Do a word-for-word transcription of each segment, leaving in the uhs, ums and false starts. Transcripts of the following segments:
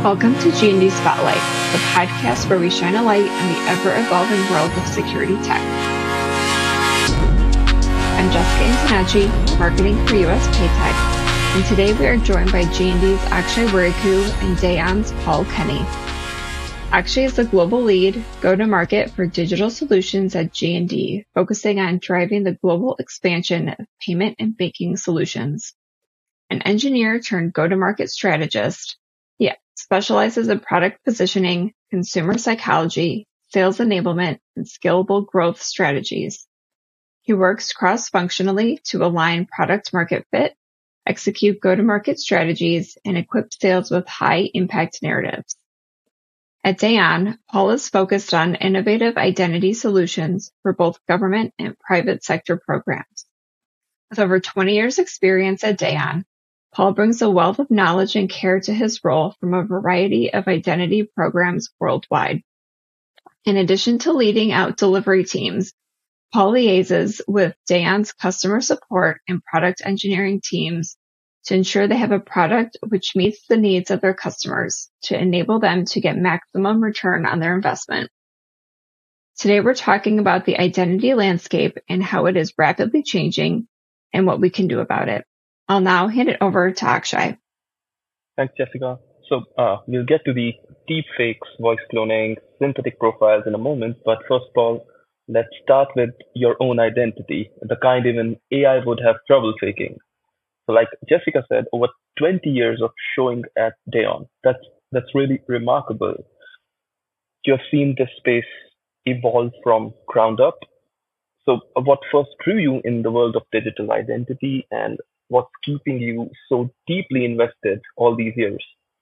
Welcome to G and D Spotlight, the podcast where we shine a light on the ever-evolving world of security tech. I'm Jessica Antonacci, marketing for U S Paytech, and today we are joined by G and D's Akshay Wariku and Dayon's Paul Kenny. Akshay is the global lead go-to-market for digital solutions at G and D, focusing on driving the global expansion of payment and banking solutions. An engineer turned go-to-market strategist, he specializes in product positioning, consumer psychology, sales enablement, and scalable growth strategies. He works cross-functionally to align product market fit, execute go-to-market strategies, and equip sales with high-impact narratives. At Dayon, Paul is focused on innovative identity solutions for both government and private sector programs. With over twenty years experience at Dayon, Paul brings a wealth of knowledge and care to his role from a variety of identity programs worldwide. In addition to leading out delivery teams, Paul liaises with Dayon's customer support and product engineering teams to ensure they have a product which meets the needs of their customers to enable them to get maximum return on their investment. Today, we're talking about the identity landscape and how it is rapidly changing and what we can do about it. I'll now hand it over to Akshay. Thanks, Jessica. So uh, we'll get to the deepfakes, voice cloning, synthetic profiles in a moment. But first of all, let's start with your own identity, the kind even A I would have trouble faking. So like Jessica said, over twenty years of showing at Dayon. That's, that's really remarkable. You have seen this space evolve from ground up. So uh, what first drew you in the world of digital identity, and what's keeping you so deeply invested all these years?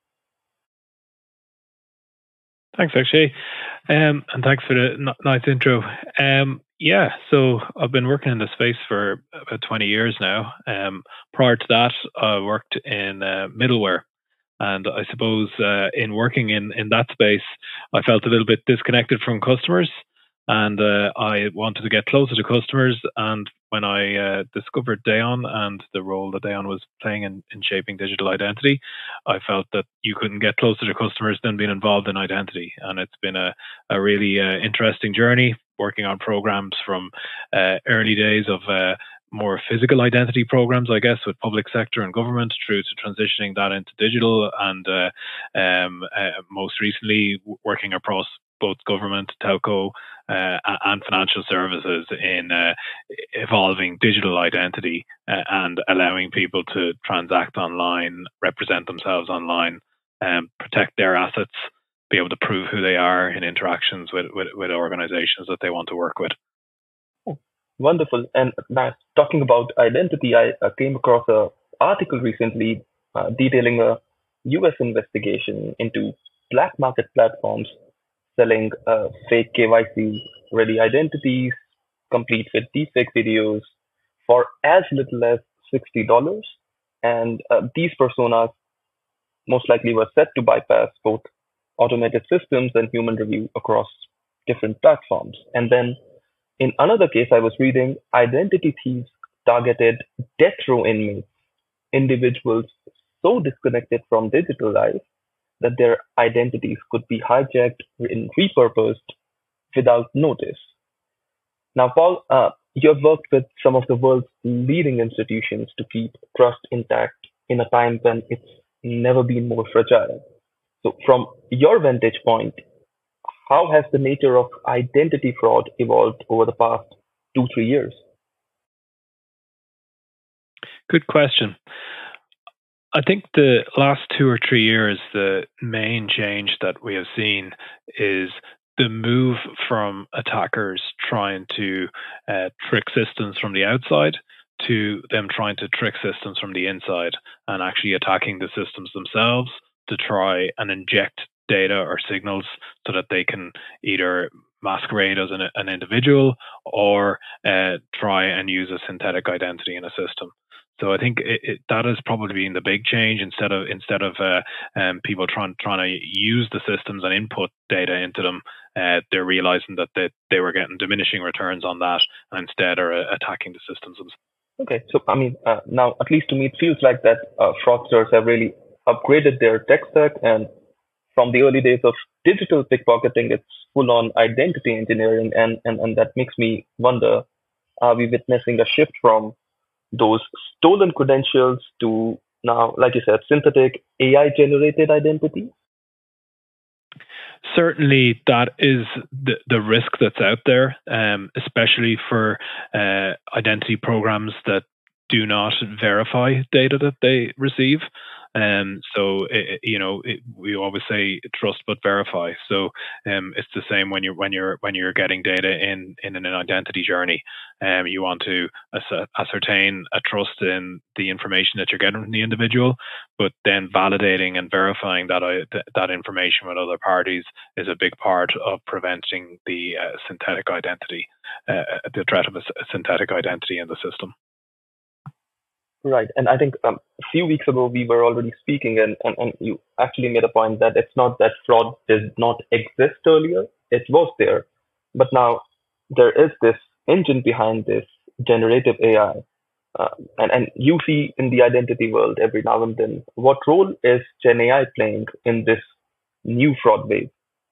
Thanks, Akshay. Um, and thanks for the n- nice intro. Um, yeah, so I've been working in the space for about twenty years now. Um, prior to that, I worked in uh, middleware. And I suppose uh, in working in, in that space, I felt a little bit disconnected from customers. And uh, I wanted to get closer to customers. And when I uh, discovered Dayon and the role that Dayon was playing in, in shaping digital identity, I felt that you couldn't get closer to customers than being involved in identity. And it's been a, a really uh, interesting journey working on programs from uh, early days of uh, more physical identity programs, I guess, with public sector and government, through to transitioning that into digital, and uh, um, uh, most recently working across both government, telco, uh, and financial services in uh, evolving digital identity uh, and allowing people to transact online, represent themselves online, um, protect their assets, be able to prove who they are in interactions with, with, with organizations that they want to work with. Oh, wonderful. And now, talking about identity, I uh, came across an article recently uh, detailing a U S investigation into black market platforms selling uh, fake K Y C-ready identities, complete with deepfake videos, for as little as sixty dollars. And uh, these personas most likely were set to bypass both automated systems and human review across different platforms. And then in another case I was reading, identity thieves targeted death row inmates, individuals so disconnected from digital life that their identities could be hijacked and repurposed without notice. Now, Paul, uh, you have worked with some of the world's leading institutions to keep trust intact in a time when it's never been more fragile. So, from your vantage point, how has the nature of identity fraud evolved over the past two, three years? Good question. I think the last two or three years, the main change that we have seen is the move from attackers trying to uh, trick systems from the outside to them trying to trick systems from the inside and actually attacking the systems themselves to try and inject data or signals so that they can either masquerade as an, an individual or uh, try and use a synthetic identity in a system. So I think it, it, that has probably been the big change. Instead of instead of uh, um, people trying trying to use the systems and input data into them, uh, they're realizing that they, they were getting diminishing returns on that, and instead are uh, attacking the systems themselves. Okay, so I mean, uh, now at least to me, it feels like that uh, fraudsters have really upgraded their tech stack and from the early days of digital pickpocketing, it's full on identity engineering. And, and, and that makes me wonder, are we witnessing a shift from those stolen credentials to now, like you said, synthetic A I generated identity? Certainly, that is the, the risk that's out there, um, especially for uh, identity programs that do not verify data that they receive. Um, so it, you know, it, we always say trust but verify. So um, it's the same when you're when you're when you're getting data in in an identity journey. Um, you want to ass- ascertain a trust in the information that you're getting from the individual, but then validating and verifying that uh, th- that information with other parties is a big part of preventing the uh, synthetic identity, uh, the threat of a, s- a synthetic identity in the system. Right. And I think um, a few weeks ago we were already speaking, and, and, and you actually made a point that it's not that fraud did not exist earlier, it was there. But now there is this engine behind this generative A I. Uh, and, and you see in the identity world every now and then, what role is Gen A I playing in this new fraud wave?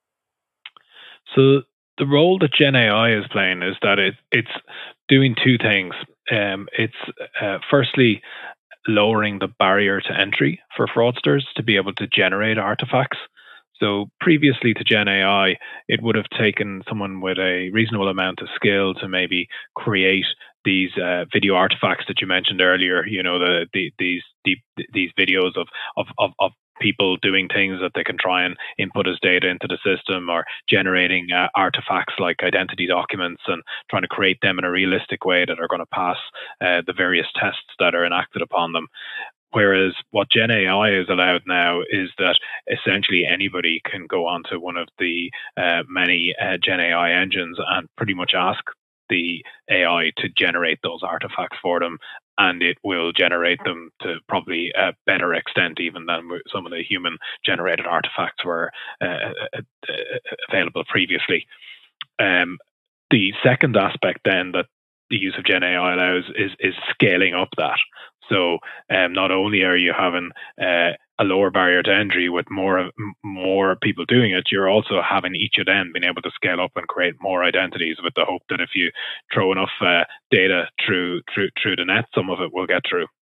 So the role that Gen A I is playing is that it, it's doing two things. Um, it's uh, firstly lowering the barrier to entry for fraudsters to be able to generate artifacts. So previously to Gen A I, it would have taken someone with a reasonable amount of skill to maybe create these uh, video artifacts that you mentioned earlier. You know, the, the these deep, these videos of of of, of people doing things that they can try and input as data into the system, or generating uh, artifacts like identity documents and trying to create them in a realistic way that are going to pass uh, the various tests that are enacted upon them. Whereas what Gen A I is allowed now is that essentially anybody can go onto one of the uh, many uh, Gen A I engines and pretty much ask the A I to generate those artifacts for them, and it will generate them to probably a better extent even than some of the human generated artifacts were uh, available previously. Um, the second aspect then that the use of Gen A I allows is is scaling up that. So um, not only are you having uh, a lower barrier to entry with more more people doing it, you're also having each of them being able to scale up and create more identities, with the hope that if you throw enough uh, data through through through the net, some of it will get through.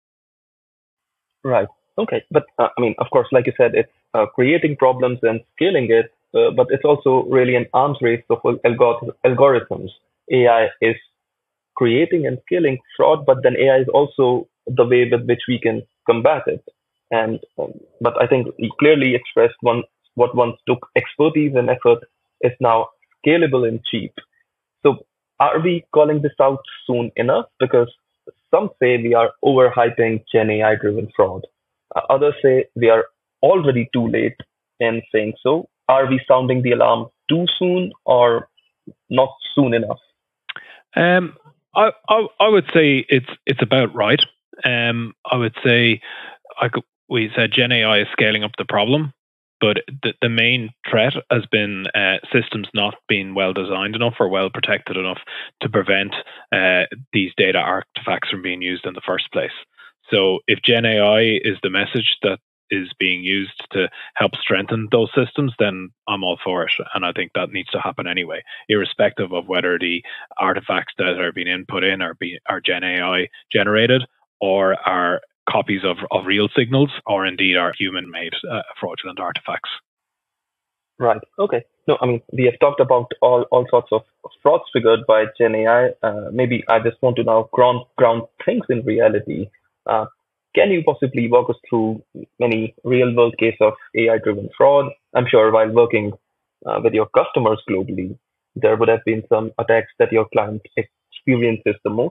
Right. Okay. But uh, I mean, of course, like you said, it's uh, creating problems and scaling it, uh, but it's also really an arms race of algor- algorithms. A I is creating and scaling fraud, but then A I is also the way with which we can combat it. And um, but I think you clearly expressed one what once took expertise and effort is now scalable and cheap. So are we calling this out soon enough? Because some say we are overhyping Gen A I driven fraud. Uh, others say we are already too late in saying so. Are we sounding the alarm too soon or not soon enough? Um, I, I I would say it's it's about right. Um, I would say I could, we said Gen A I is scaling up the problem, but the, the main threat has been uh, systems not being well designed enough or well protected enough to prevent uh, these data artifacts from being used in the first place. So if Gen A I is the message that is being used to help strengthen those systems, then I'm all for it. And I think that needs to happen anyway, irrespective of whether the artifacts that are being input in are, be, are Gen A I generated or are copies of, of real signals, or indeed are human-made uh, fraudulent artifacts. Right. Okay. No, I mean, we have talked about all, all sorts of frauds triggered by Gen A I. Uh, maybe I just want to now ground, ground things in reality. Uh, can you possibly walk us through many real-world cases of A I-driven fraud? I'm sure while working uh, with your customers globally, there would have been some attacks that your client experiences the most.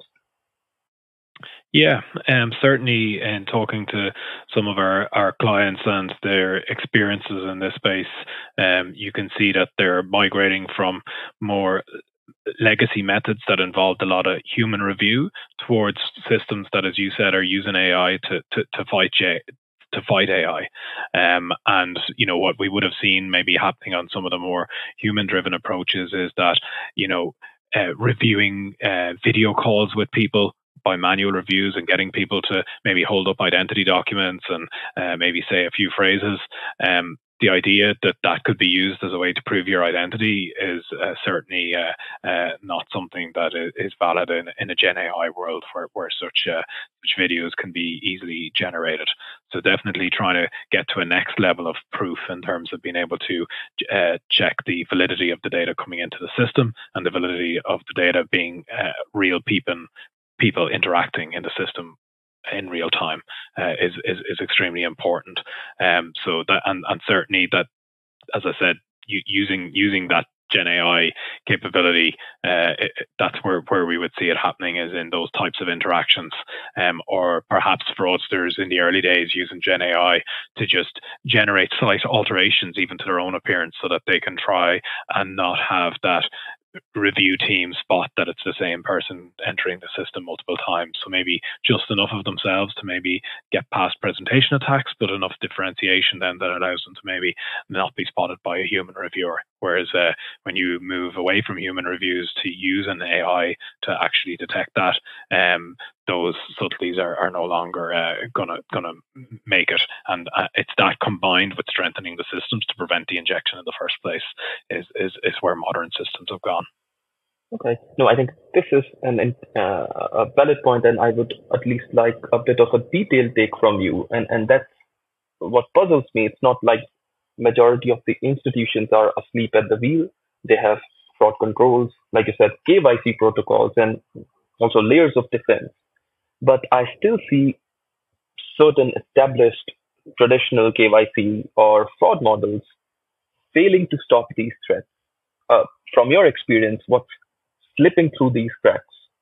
Yeah, um, certainly in talking to some of our, our clients and their experiences in this space, um, you can see that they're migrating from more legacy methods that involved a lot of human review towards systems that, as you said, are using A I to, to, to fight J- to fight A I. Um, and, you know, what we would have seen maybe happening on some of the more human-driven approaches is that, you know, uh, reviewing uh, video calls with people by manual reviews and getting people to maybe hold up identity documents and uh, maybe say a few phrases. Um, the idea that that could be used as a way to prove your identity is uh, certainly uh, uh, not something that is valid in, in a Gen A I world where, where such uh, such videos can be easily generated. So definitely trying to get to a next level of proof in terms of being able to uh, check the validity of the data coming into the system and the validity of the data being uh, real people, people interacting in the system in real time uh, is, is is extremely important. Um, so that and, and certainly that, as I said, u- using using that Gen A I capability, uh, it, that's where, where we would see it happening, is in those types of interactions, um, or perhaps fraudsters in the early days using Gen A I to just generate slight alterations even to their own appearance so that they can try and not have that review team spot that it's the same person entering the system multiple times. So maybe just enough of themselves to maybe get past presentation attacks, but enough differentiation then that allows them to maybe not be spotted by a human reviewer. Whereas uh, when you move away from human reviews to use an A I to actually detect that, um, those subtleties are, are no longer uh, gonna gonna make it. And uh, it's that combined with strengthening the systems to prevent the injection in the first place is is, is where modern systems have gone. Okay. No, I think this is an uh, a valid point, and I would at least like a bit of a detailed take from you. And and that's what puzzles me. It's not like majority of the institutions are asleep at the wheel. They have fraud controls, like you said, K Y C protocols, and also layers of defense. But I still see certain established traditional K Y C or fraud models failing to stop these threats. Uh, from your experience, what's slipping through these cracks?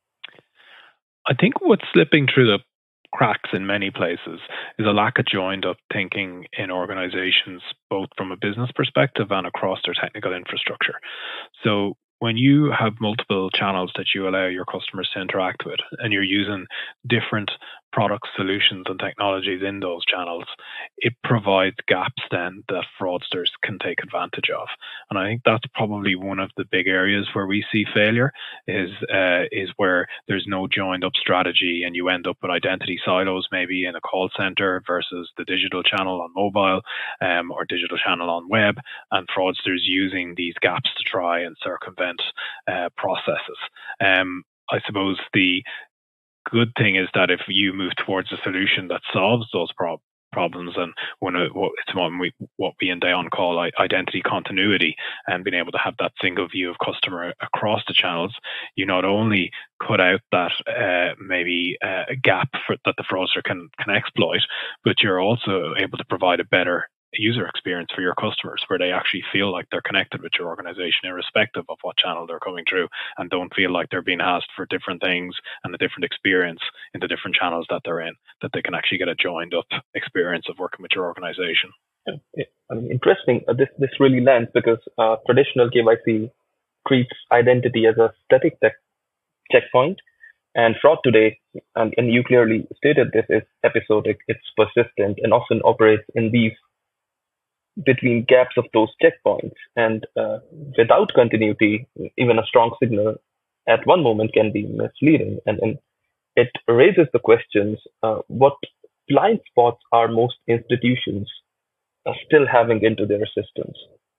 I think what's slipping through the cracks in many places is a lack of joined up thinking in organizations, both from a business perspective and across their technical infrastructure. So when you have multiple channels that you allow your customers to interact with, and you're using different products, solutions, and technologies in those channels, it provides gaps then that fraudsters can take advantage of. And I think that's probably one of the big areas where we see failure is uh, is where there's no joined up strategy, and you end up with identity silos maybe in a call center versus the digital channel on mobile um, or digital channel on web, and fraudsters using these gaps to try and circumvent uh, processes. Um, I suppose the good thing is that if you move towards a solution that solves those pro- problems, and when it, it's what we what we in Dayon call identity continuity, and being able to have that single view of customer across the channels, you not only cut out that uh, maybe uh, gap for, that the fraudster can can exploit, but you're also able to provide a better user experience for your customers, where they actually feel like they're connected with your organization irrespective of what channel they're coming through, and don't feel like they're being asked for different things and a different experience in the different channels that they're in, that they can actually get a joined up experience of working with your organization. Yeah, I mean, interesting. Uh, this this really lands because uh, traditional K Y C treats identity as a static tech checkpoint, and fraud today, and, and you clearly stated this, is episodic, it's persistent, and often operates in these between gaps of those checkpoints. And uh, without continuity, even a strong signal at one moment can be misleading. And, and it raises the questions, uh, what blind spots are most institutions uh, still having into their systems?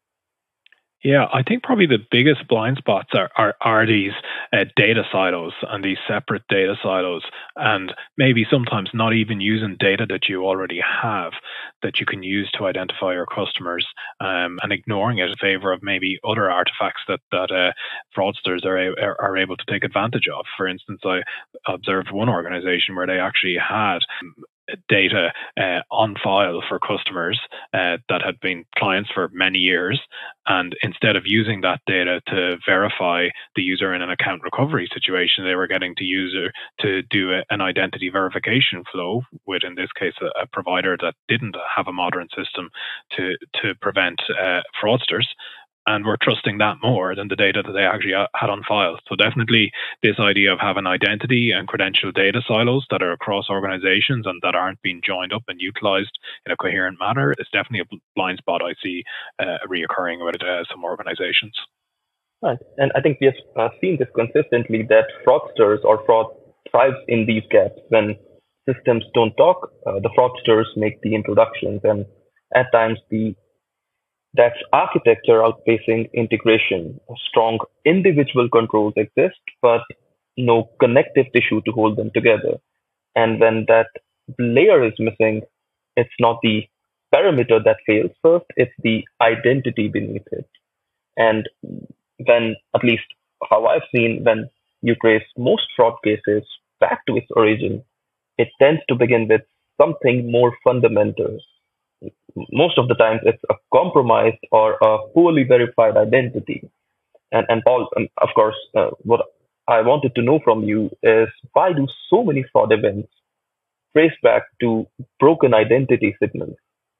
Yeah, I think probably the biggest blind spots are are, are these uh, data silos and these separate data silos, and maybe sometimes not even using data that you already have that you can use to identify your customers, um, and ignoring it in favor of maybe other artifacts that that uh, fraudsters are, are are able to take advantage of. For instance, I observed one organization where they actually had data uh, on file for customers uh, that had been clients for many years, and instead of using that data to verify the user in an account recovery situation, they were getting the user to do a, an identity verification flow with, in this case, a, a provider that didn't have a modern system to to prevent uh, fraudsters. And we're trusting that more than the data that they actually had on file. So definitely this idea of having identity and credential data silos that are across organizations and that aren't being joined up and utilized in a coherent manner is definitely a blind spot I see uh, reoccurring with uh, some organizations. Right. And I think we have uh, seen this consistently, that fraudsters or fraud thrives in these gaps. When systems don't talk, uh, the fraudsters make the introductions, and at times the That's architecture outpacing integration. Strong individual controls exist, but no connective tissue to hold them together. And when that layer is missing, it's not the parameter that fails first, it's the identity beneath it. And when, at least how I've seen, when you trace most fraud cases back to its origin, it tends to begin with something more fundamental. Most of the times, it's a compromised or a poorly verified identity. And, and Paul, um, of course, uh, what I wanted to know from you is why do so many fraud events trace back to broken identity signals?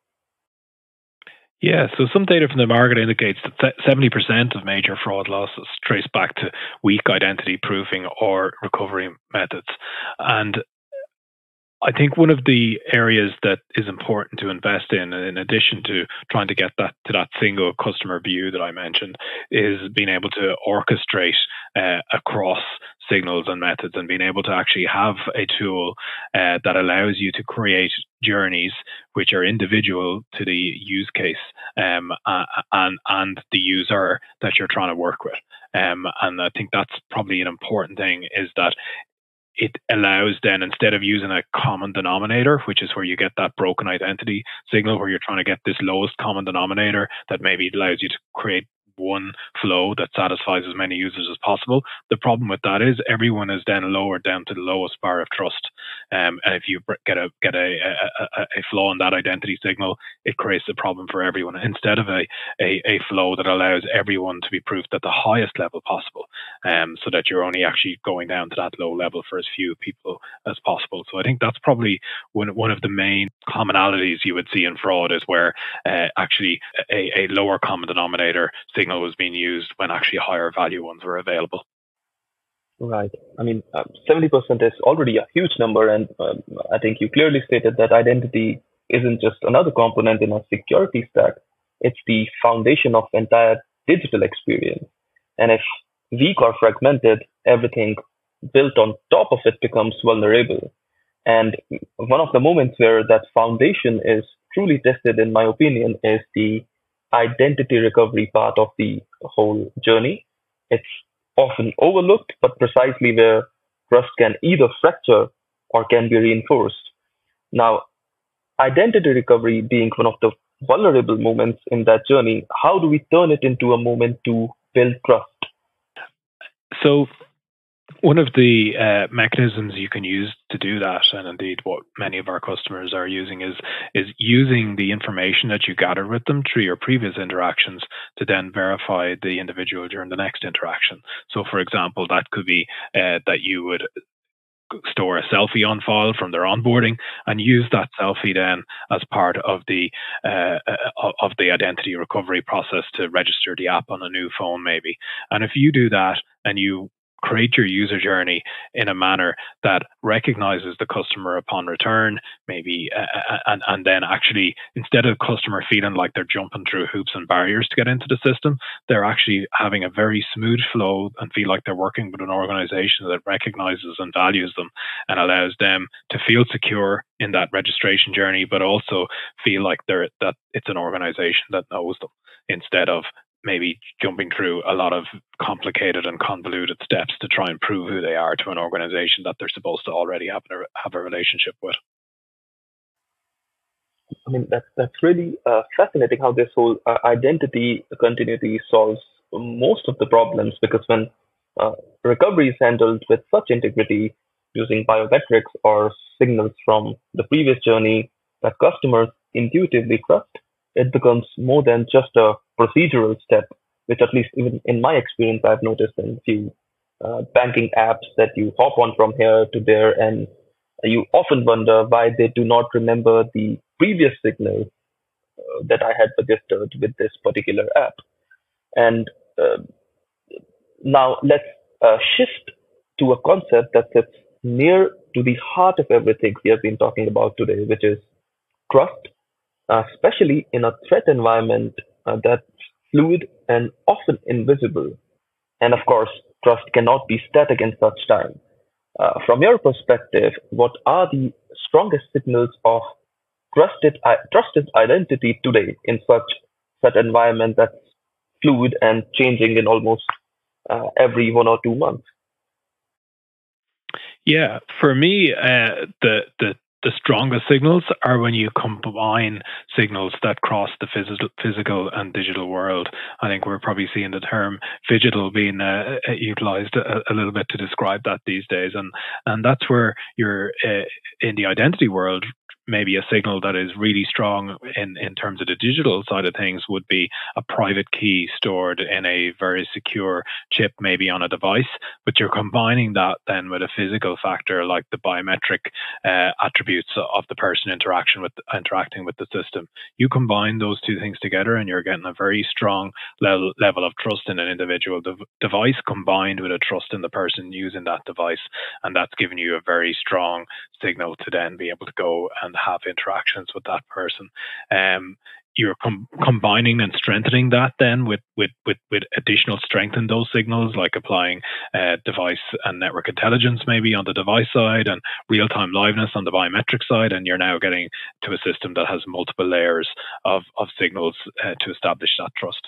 Yeah, so some data from the market indicates that seventy percent of major fraud losses trace back to weak identity proofing or recovery methods. And I think one of the areas that is important to invest in, in addition to trying to get that to that single customer view that I mentioned, is being able to orchestrate uh, across signals and methods, and being able to actually have a tool uh, that allows you to create journeys which are individual to the use case um, uh, and and the user that you're trying to work with. Um, and I think that's probably an important thing, is that it allows then, instead of using a common denominator, which is where you get that broken identity signal, where you're trying to get this lowest common denominator that maybe allows you to create one flow that satisfies as many users as possible. The problem with that is everyone is then lowered down to the lowest bar of trust. Um, and if you get a get a, a, a flaw in that identity signal, it creates a problem for everyone. Instead of a, a, a flow that allows everyone to be proofed at the highest level possible, um, so that you're only actually going down to that low level for as few people as possible. So I think that's probably one, one of the main commonalities you would see in fraud, is where uh, actually a, a lower common denominator signal was being used when actually higher value ones were available. Right. I mean, uh, seventy percent is already a huge number. And um, I think you clearly stated that identity isn't just another component in our security stack. It's the foundation of entire digital experience. And if weak or fragmented, everything built on top of it becomes vulnerable. And one of the moments where that foundation is truly tested, in my opinion, is the identity recovery part of the whole journey. It's often overlooked, but precisely where trust can either fracture or can be reinforced. Now, identity recovery being one of the vulnerable moments in that journey, how do we turn it into a moment to build trust? So, one of the uh, mechanisms you can use to do that, and indeed what many of our customers are using, is is using the information that you gathered with them through your previous interactions to then verify the individual during the next interaction. So, for example, that could be uh, that you would store a selfie on file from their onboarding and use that selfie then as part of the uh, uh, of the identity recovery process to register the app on a new phone, maybe. And if you do that and you create your user journey in a manner that recognizes the customer upon return, maybe, uh, and, and then actually, instead of customer feeling like they're jumping through hoops and barriers to get into the system, they're actually having a very smooth flow and feel like they're working with an organization that recognizes and values them and allows them to feel secure in that registration journey, but also feel like they're that it's an organization that knows them, instead of maybe jumping through a lot of complicated and convoluted steps to try and prove who they are to an organization that they're supposed to already have a, have a relationship with. I mean, that's, that's really uh, fascinating how this whole uh, identity continuity solves most of the problems, because when uh, recovery is handled with such integrity using biometrics or signals from the previous journey that customers intuitively trust, it becomes more than just a procedural step, which, at least even in my experience, I've noticed in few uh, banking apps that you hop on from here to there, and you often wonder why they do not remember the previous signal uh, that I had registered with this particular app. And uh, now let's uh, shift to a concept that sits near to the heart of everything we have been talking about today, which is trust, uh, especially in a threat environment uh, that's fluid and often invisible. And of course, trust cannot be static in such time. Uh, from your perspective, what are the strongest signals of trusted i- trusted identity today in such such environment that's fluid and changing in almost uh, every one or two months? Yeah, for me, uh, the the the strongest signals are when you combine signals that cross the physical, physical and digital world. I think we're probably seeing the term phygital being uh, utilized a, a, little bit to describe that these days, and and that's where you're uh, in the identity world. Maybe a signal that is really strong in, in terms of the digital side of things would be a private key stored in a very secure chip, maybe on a device, but you're combining that then with a physical factor like the biometric uh, attributes of the person interaction with interacting with the system. You combine those two things together and you're getting a very strong level, level of trust in an individual dev- device combined with a trust in the person using that device. And that's giving you a very strong signal to then be able to go and have interactions with that person. Um, you're com- combining and strengthening that then with, with, with, with additional strength in those signals, like applying uh, device and network intelligence maybe on the device side and real-time liveness on the biometric side, and you're now getting to a system that has multiple layers of, of signals uh, to establish that trust.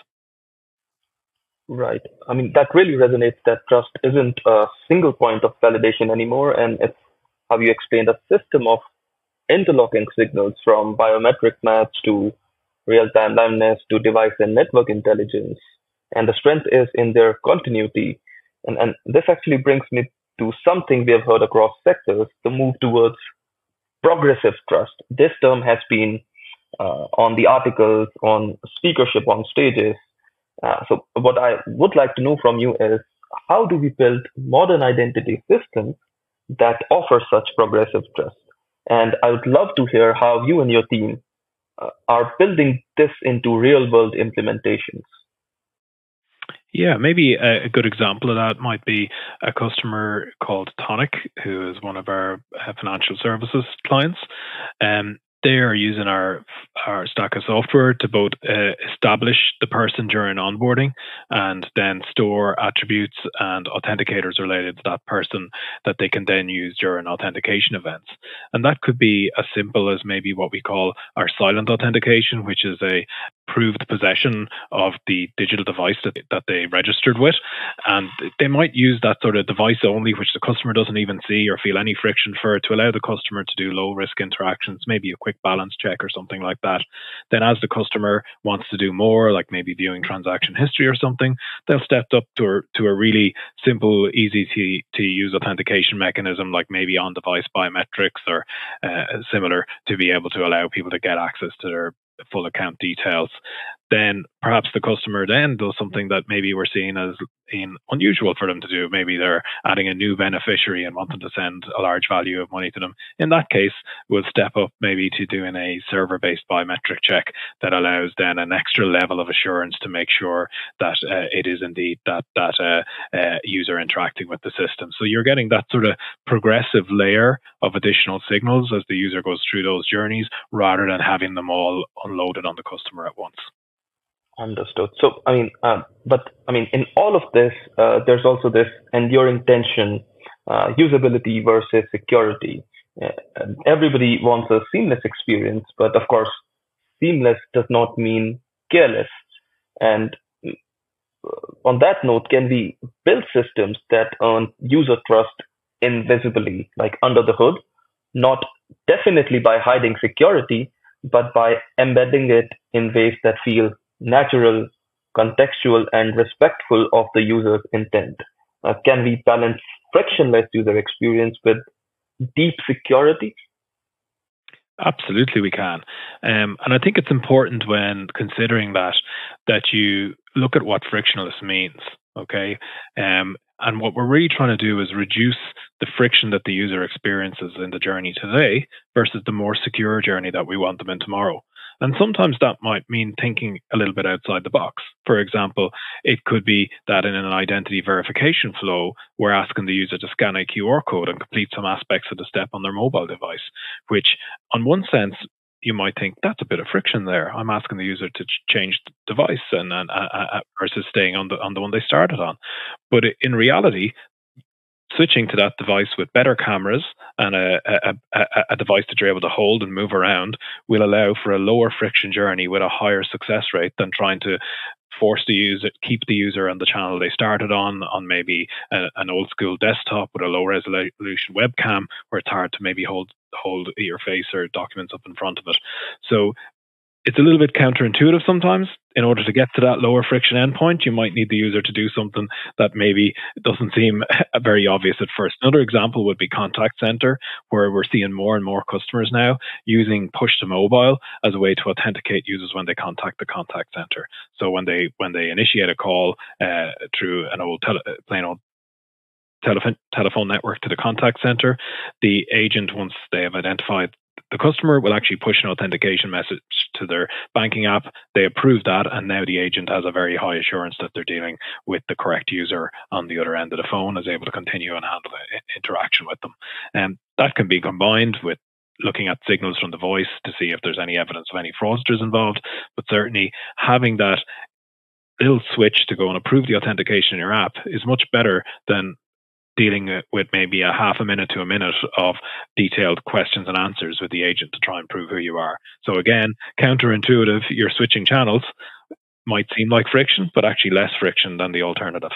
Right. I mean, that really resonates that trust isn't a single point of validation anymore, and it's how you explained a system of interlocking signals from biometric match to real-time liveness to device and network intelligence. And the strength is in their continuity. And, and this actually brings me to something we have heard across sectors, the move towards progressive trust. This term has been uh, on the articles, on speakership, on stages. Uh, so what I would like to know from you is, how do we build modern identity systems that offer such progressive trust? And I would love to hear how you and your team uh, are building this into real world implementations. Yeah, maybe a, a good example of that might be a customer called Tonic, who is one of our uh, financial services clients. Um, they are using our our stack of software to both uh, establish the person during onboarding and then store attributes and authenticators related to that person that they can then use during authentication events. And that could be as simple as maybe what we call our silent authentication, which is a proved possession of the digital device that, that they registered with. And they might use that sort of device only, which the customer doesn't even see or feel any friction for, to allow the customer to do low risk interactions, maybe a quick balance check or something like that. Then as the customer wants to do more, like maybe viewing transaction history or something, they'll step up to a, to a really simple, easy to, to use authentication mechanism, like maybe on device biometrics or uh, similar, to be able to allow people to get access to their full account details. Then perhaps the customer then does something that maybe we're seeing as being unusual for them to do. Maybe they're adding a new beneficiary and wanting to send a large value of money to them. In that case, we'll step up maybe to doing a server-based biometric check that allows then an extra level of assurance to make sure that uh, it is indeed that that uh, uh, user interacting with the system. So you're getting that sort of progressive layer of additional signals as the user goes through those journeys, rather than having them all unloaded on the customer at once. Understood. So, I mean, uh, but I mean, in all of this, uh, there's also this enduring tension, uh, usability versus security. Uh, everybody wants a seamless experience, but of course, seamless does not mean careless. And on that note, can we build systems that earn user trust invisibly, like under the hood? Not definitely by hiding security, but by embedding it in ways that feel natural, contextual, and respectful of the user's intent. Uh, can we balance frictionless user experience with deep security? Absolutely, we can. Um, and I think it's important when considering that, that you look at what frictionless means, okay? Um, and what we're really trying to do is reduce the friction that the user experiences in the journey today versus the more secure journey that we want them in tomorrow. And sometimes that might mean thinking a little bit outside the box. For example, it could be that in an identity verification flow, we're asking the user to scan a Q R code and complete some aspects of the step on their mobile device, which on one sense, you might think that's a bit of friction there. I'm asking the user to ch- change the device and, and uh, uh, versus staying on the on the one they started on. But in reality, switching to that device with better cameras and a, a, a, a device that you're able to hold and move around will allow for a lower friction journey with a higher success rate than trying to force the user, keep the user on the channel they started on, on maybe a, an old school desktop with a low resolution webcam, where it's hard to maybe hold hold your face or documents up in front of it. So it's a little bit counterintuitive sometimes. In order to get to that lower friction endpoint, you might need the user to do something that maybe doesn't seem very obvious at first. Another example would be contact center, where we're seeing more and more customers now using push to mobile as a way to authenticate users when they contact the contact center. So when they when they initiate a call uh, through an old tele, plain old telephone telephone network to the contact center, the agent, once they have identified the customer, will actually push an authentication message to their banking app. They approve that, and now the agent has a very high assurance that they're dealing with the correct user on the other end of the phone, is able to continue and handle the interaction with them. And that can be combined with looking at signals from the voice to see if there's any evidence of any fraudsters involved. But certainly having that little switch to go and approve the authentication in your app is much better than dealing with maybe a half a minute to a minute of detailed questions and answers with the agent to try and prove who you are. So again, counterintuitive, you're switching channels might seem like friction, but actually less friction than the alternative.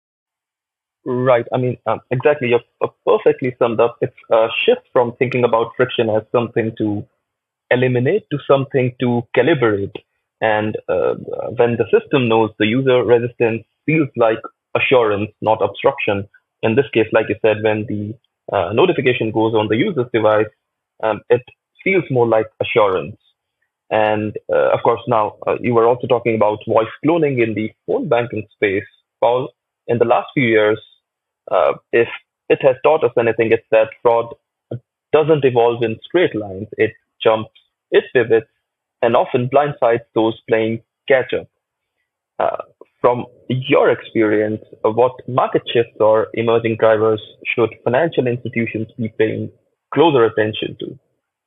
Right. I mean, um, exactly. You've perfectly summed up. It's a shift from thinking about friction as something to eliminate to something to calibrate. And uh, when the system knows the user, resistance feels like assurance, not obstruction. In this case, like you said, when the uh, notification goes on the user's device, um, it feels more like assurance. And uh, of course, now uh, you were also talking about voice cloning in the phone banking space. Paul, in the last few years, uh, if it has taught us anything, it's that fraud doesn't evolve in straight lines. It jumps, it pivots, and often blindsides those playing catch up. Uh, from your experience, uh, what market shifts or emerging drivers should financial institutions be paying closer attention to?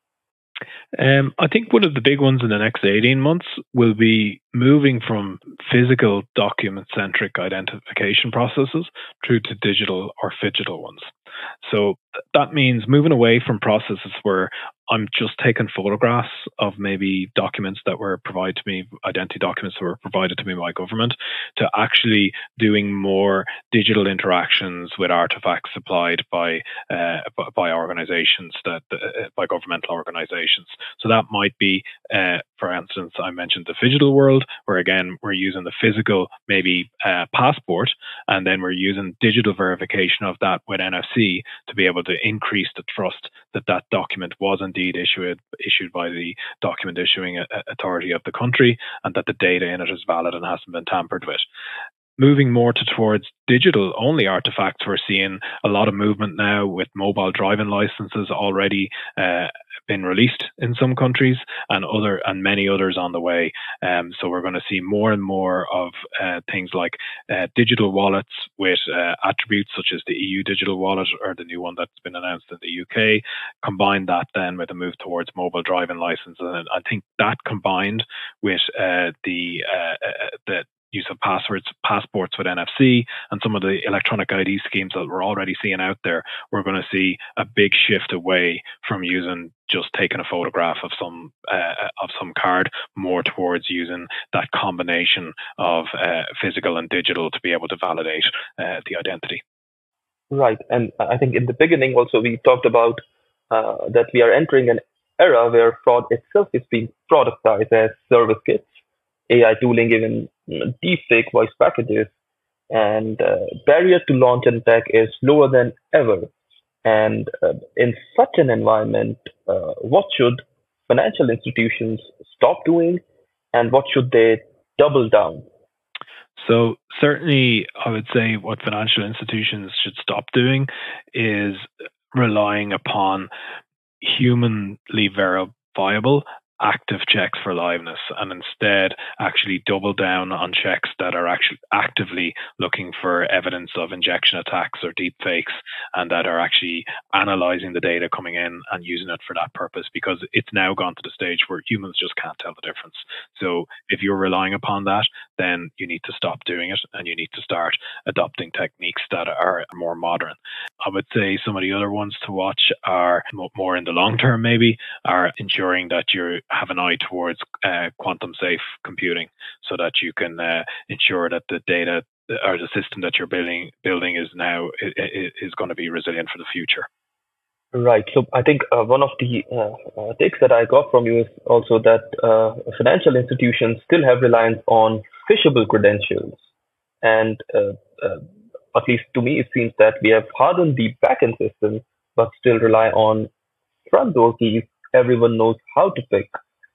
Um, I think one of the big ones in the next eighteen months will be moving from physical document-centric identification processes through to digital or phygital ones. So th- that means moving away from processes where I'm just taking photographs of maybe documents that were provided to me, identity documents that were provided to me by government, to actually doing more digital interactions with artifacts supplied by uh, by organizations, that uh, by governmental organizations. So that might be, uh, for instance, I mentioned the phygital world, where again we're using the physical, maybe uh, passport, and then we're using digital verification of that with N F C to be able to increase the trust that that document was indeed issued issued by the document issuing authority of the country, and that the data in it is valid and hasn't been tampered with. Moving more to towards digital only artifacts, we're seeing a lot of movement now with mobile driving licenses already uh, been released in some countries, and other and many others on the way. Um, so we're going to see more and more of uh, things like uh, digital wallets with uh, attributes such as the E U digital wallet, or the new one that's been announced in the U K. Combine that then with a move towards mobile driving licenses, and I think that combined with uh, the uh, uh, the use of passwords, passports with N F C, and some of the electronic I D schemes that we're already seeing out there, we're going to see a big shift away from using just taking a photograph of some uh, of some card, more towards using that combination of uh, physical and digital to be able to validate uh, the identity. Right. And I think in the beginning also we talked about uh, that we are entering an era where fraud itself is being productized as service kits, A I tooling, even deepfake voice packages, and uh, barrier to launch in tech is lower than ever. And uh, in such an environment, uh, what should financial institutions stop doing, and what should they double down? So certainly, I would say what financial institutions should stop doing is relying upon humanly verifiable active checks for liveness, and instead actually double down on checks that are actually actively looking for evidence of injection attacks or deep fakes, and that are actually analyzing the data coming in and using it for that purpose, because it's now gone to the stage where humans just can't tell the difference. So if you're relying upon that, then you need to stop doing it, and you need to start adopting techniques that are more modern. I would say some of the other ones to watch are more in the long term, maybe, are ensuring that you're have an eye towards uh, quantum safe computing, so that you can uh, ensure that the data or the system that you're building building is now is going to be resilient for the future. Right. So I think uh, one of the uh, uh, takes that I got from you is also that uh, financial institutions still have reliance on phishable credentials. And uh, uh, at least to me, it seems that we have hardened the backend system, but still rely on front door keys everyone knows how to pick.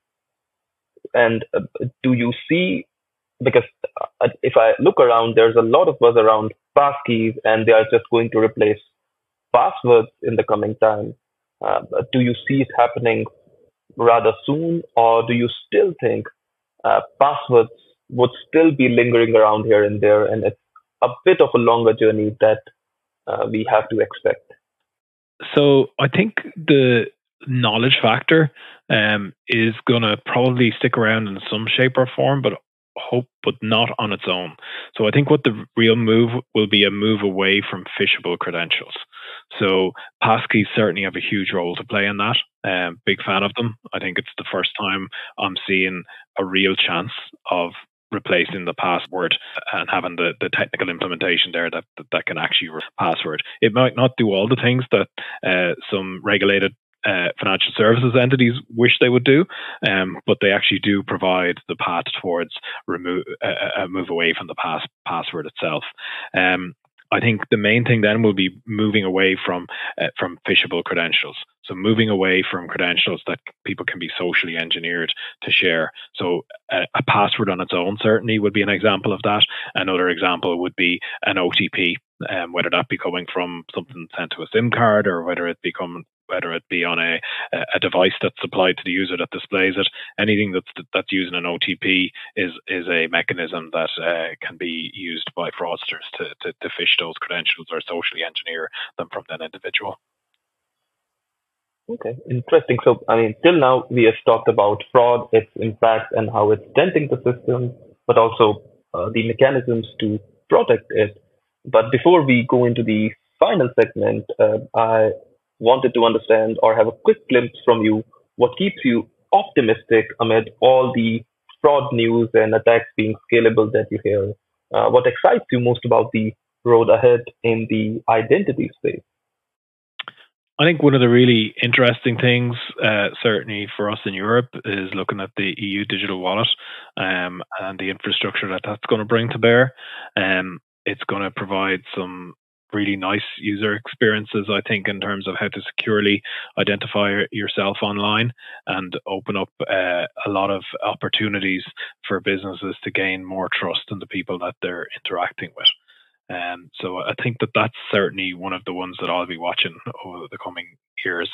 And uh, do you see, because uh, if I look around, there's a lot of buzz around passkeys, and they are just going to replace passwords in the coming time. Uh, do you see it happening rather soon, or do you still think uh, passwords would still be lingering around here and there, and it's a bit of a longer journey that uh, we have to expect? So I think the knowledge factor um, is going to probably stick around in some shape or form, but hope, but not on its own. So I think what the real move will be a move away from phishable credentials. So passkeys certainly have a huge role to play in that. Um, big fan of them. I think it's the first time I'm seeing a real chance of replacing the password and having the, the technical implementation there that, that that can actually replace password. It might not do all the things that uh, some regulated Uh, financial services entities wish they would do, um, but they actually do provide the path towards remove a uh, move away from the pass password itself. Um, I think the main thing then will be moving away from uh, from phishable credentials. So moving away from credentials that people can be socially engineered to share. So uh, a password on its own certainly would be an example of that. Another example would be an O T P, um, whether that be coming from something sent to a SIM card, or whether it become whether it be on a a device that's supplied to the user that displays it. Anything that's that's using an O T P is is a mechanism that uh, can be used by fraudsters to, to to phish those credentials or socially engineer them from that individual. Okay, interesting. So, I mean, till now we have talked about fraud, its impact, and how it's denting the system, but also uh, the mechanisms to protect it. But before we go into the final segment, uh, I wanted to understand or have a quick glimpse from you what keeps you optimistic amid all the fraud news and attacks being scalable that you hear. Uh, what excites you most about the road ahead in the identity space? I think one of the really interesting things, uh, certainly for us in Europe, is looking at the E U digital wallet um, and the infrastructure that that's going to bring to bear. Um, it's going to provide some really nice user experiences, I think, in terms of how to securely identify yourself online, and open up uh, a lot of opportunities for businesses to gain more trust in the people that they're interacting with. Um, so I think that that's certainly one of the ones that I'll be watching over the coming years.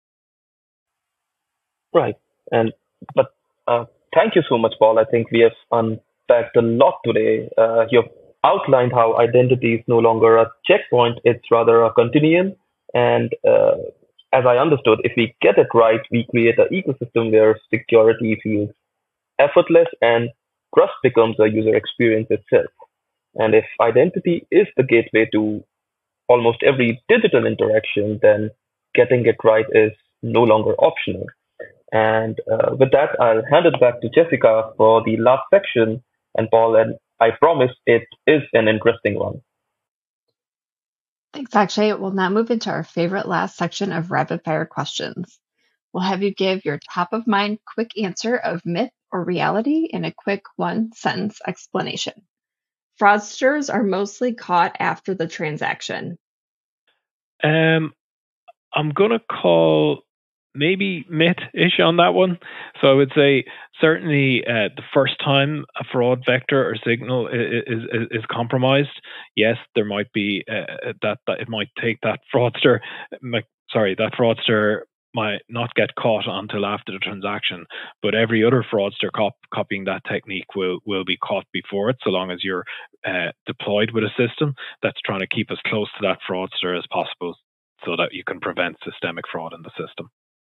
Right. And but uh, thank you so much, Paul. I think we have unpacked a lot today. Uh, you've outlined how identity is no longer a checkpoint; it's rather a continuum. And uh, as I understood, if we get it right, we create an ecosystem where security feels effortless and trust becomes a user experience itself. And if identity is the gateway to almost every digital interaction, then getting it right is no longer optional. And uh, with that, I'll hand it back to Jessica for the last section. And Paul, and I promise it is an interesting one. Thanks, Akshay. We'll now move into our favorite last section of rapid fire questions. We'll have you give your top of mind quick answer of myth or reality in a quick one sentence explanation. Fraudsters are mostly caught after the transaction. Um, I'm going to call maybe myth-ish on that one. So I would say certainly uh, the first time a fraud vector or signal is, is, is compromised, yes, there might be uh, that, that it might take that fraudster, sorry, that fraudster might not get caught until after the transaction, but every other fraudster cop- copying that technique will will be caught before it, so long as you're uh, deployed with a system that's trying to keep as close to that fraudster as possible so that you can prevent systemic fraud in the system.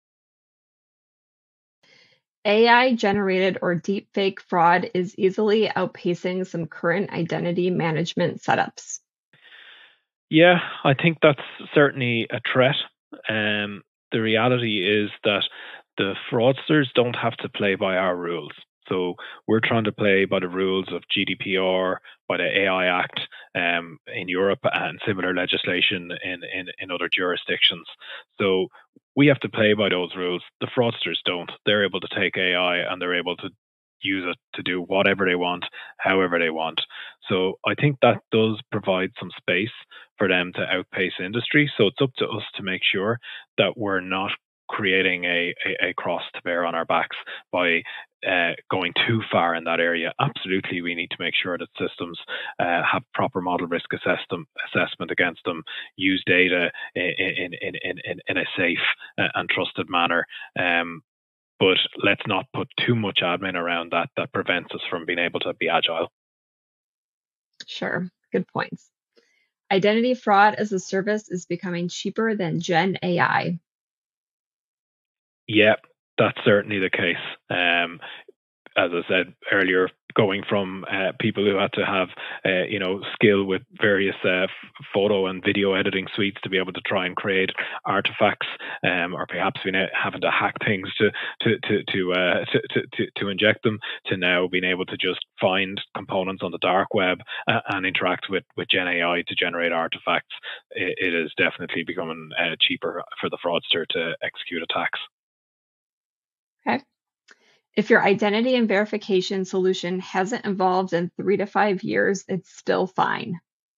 A I-generated or deepfake fraud is easily outpacing some current identity management setups. Yeah, I think that's certainly a threat. Um, the reality is that the fraudsters don't have to play by our rules. So we're trying to play by the rules of G D P R, by the A I Act um, in Europe, and similar legislation in, in, in other jurisdictions. So we have to play by those rules. The fraudsters don't. They're able to take A I and they're able to use it to do whatever they want, however they want. So I think that does provide some space for them to outpace industry. So it's up to us to make sure that we're not creating a, a, a cross to bear on our backs by uh, going too far in that area. Absolutely, we need to make sure that systems uh, have proper model risk assessment, assessment against them, use data in, in, in, in, in a safe and trusted manner. Um, but let's not put too much admin around that that prevents us from being able to be agile. Sure, good points. Identity fraud as a service is becoming cheaper than Gen A I. Yeah, that's certainly the case. Um, as I said earlier, going from uh, people who had to have, uh, you know, skill with various uh, f- photo and video editing suites to be able to try and create artifacts, um, or perhaps being a- having to hack things to to to to, uh, to to to to inject them, to now being able to just find components on the dark web uh, and interact with with Gen A I to generate artifacts. It, it is definitely becoming uh, cheaper for the fraudster to execute attacks. Okay. If your identity and verification solution hasn't evolved in three to five years, it's still fine.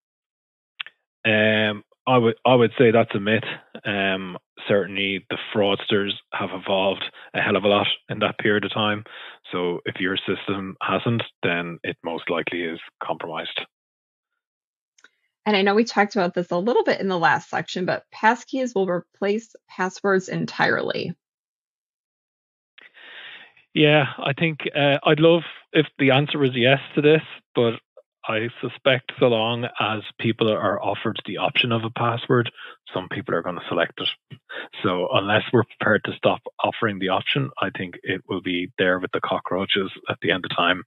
Um, I would I would say that's a myth. Um, certainly, the fraudsters have evolved a hell of a lot in that period of time. So, if your system hasn't, then it most likely is compromised. And I know we talked about this a little bit in the last section, but passkeys will replace passwords entirely. Yeah, I think uh, I'd love if the answer was yes to this, but I suspect so long as people are offered the option of a password, some people are going to select it. So unless we're prepared to stop offering the option, I think it will be there with the cockroaches at the end of time.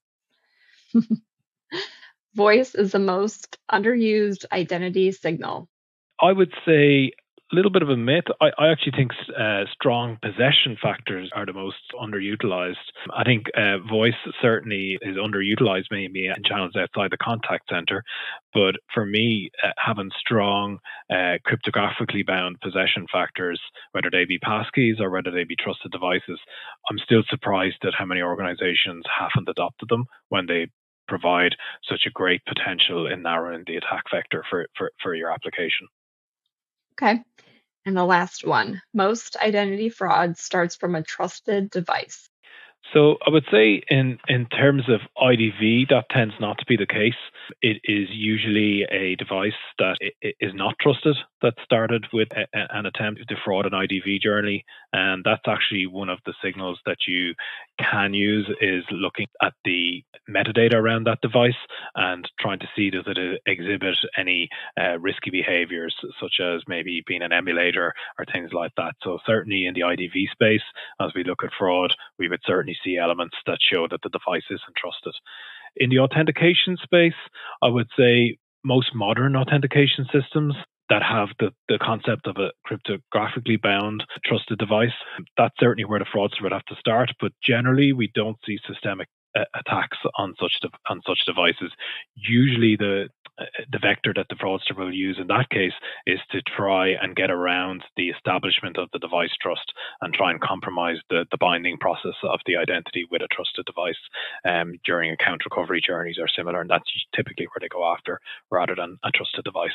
Voice is the most underused identity signal. I would say a little bit of a myth. I, I actually think uh, strong possession factors are the most underutilized. I think uh, voice certainly is underutilized maybe in channels outside the contact center. But for me, uh, having strong uh, cryptographically bound possession factors, whether they be passkeys or whether they be trusted devices, I'm still surprised at how many organizations haven't adopted them when they provide such a great potential in narrowing the attack vector for, for, for your application. Okay. And the last one, most identity fraud starts from a trusted device. So I would say in, in terms of I D V, that tends not to be the case. It is usually a device that is not trusted that started with a, an attempt to defraud an I D V journey. And that's actually one of the signals that you can use, is looking at the metadata around that device and trying to see does it exhibit any uh, risky behaviors, such as maybe being an emulator or things like that. So certainly in the I D V space, as we look at fraud, we would certainly see elements that show that the device isn't trusted. In the authentication space, I would say most modern authentication systems that have the, the concept of a cryptographically bound trusted device, that's certainly where the fraudster would have to start. But generally, we don't see systemic uh, attacks on such de- on such devices. Usually, the the vector that the fraudster will use in that case is to try and get around the establishment of the device trust and try and compromise the, the binding process of the identity with a trusted device um, during account recovery journeys or similar. And that's typically where they go after rather than a trusted device.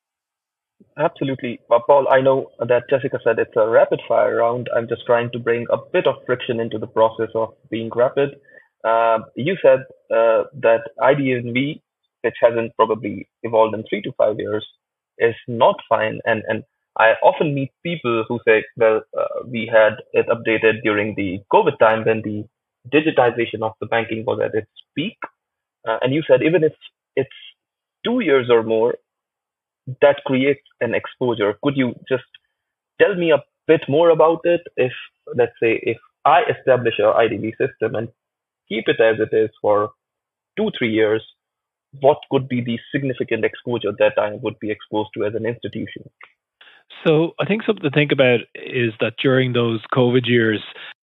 Absolutely. Uh, Paul, I know that Jessica said it's a rapid fire round. I'm just trying to bring a bit of friction into the process of being rapid. Uh, you said uh, that I D V, which hasn't probably evolved in three to five years, is not fine. And, and I often meet people who say, well, uh, we had it updated during the COVID time when the digitization of the banking was at its peak. Uh, and you said even if it's two years or more, that creates an exposure. Could you just tell me a bit more about it? If, let's say, if I establish a I D V system and keep it as it is for two, three years, what could be the significant exposure that I would be exposed to as an institution? So I think something to think about is that during those COVID years,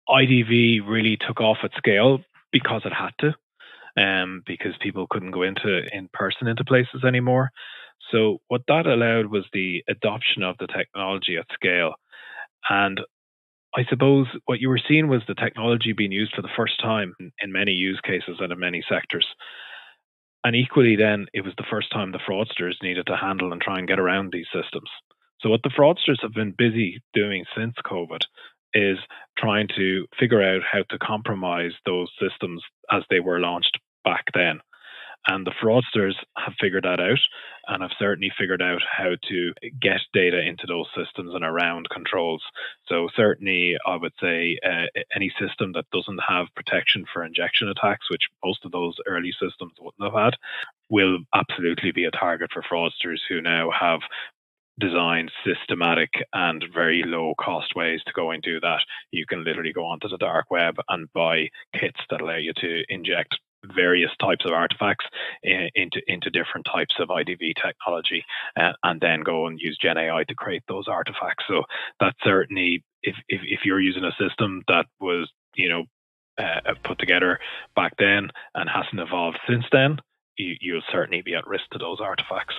I D V really took off at scale because it had to, um, because people couldn't go into in person into places anymore. So what that allowed was the adoption of the technology at scale. And I suppose what you were seeing was the technology being used for the first time in many use cases and in many sectors. And equally, then, it was the first time the fraudsters needed to handle and try and get around these systems. So, what the fraudsters have been busy doing since COVID is trying to figure out how to compromise those systems as they were launched back then. And the fraudsters have figured that out and have certainly figured out how to get data into those systems and around controls. So certainly I would say uh, any system that doesn't have protection for injection attacks, which most of those early systems wouldn't have had, will absolutely be a target for fraudsters who now have designed systematic and very low cost ways to go and do that. You can literally go onto the dark web and buy kits that allow you to inject various types of artifacts in, into into different types of I D V technology, uh, and then go and use Gen A I to create those artifacts. So that's certainly, if if, if you're using a system that was, you know, uh, put together back then and hasn't evolved since then, you, you'll certainly be at risk to those artifacts.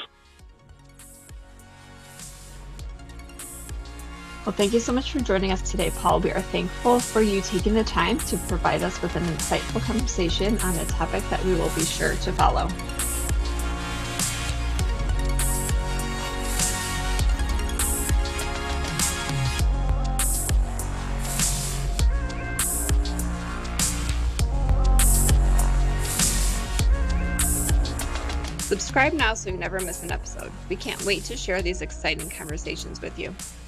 Well, thank you so much for joining us today, Paul. We are thankful for you taking the time to provide us with an insightful conversation on a topic that we will be sure to follow. Subscribe now so you never miss an episode. We can't wait to share these exciting conversations with you.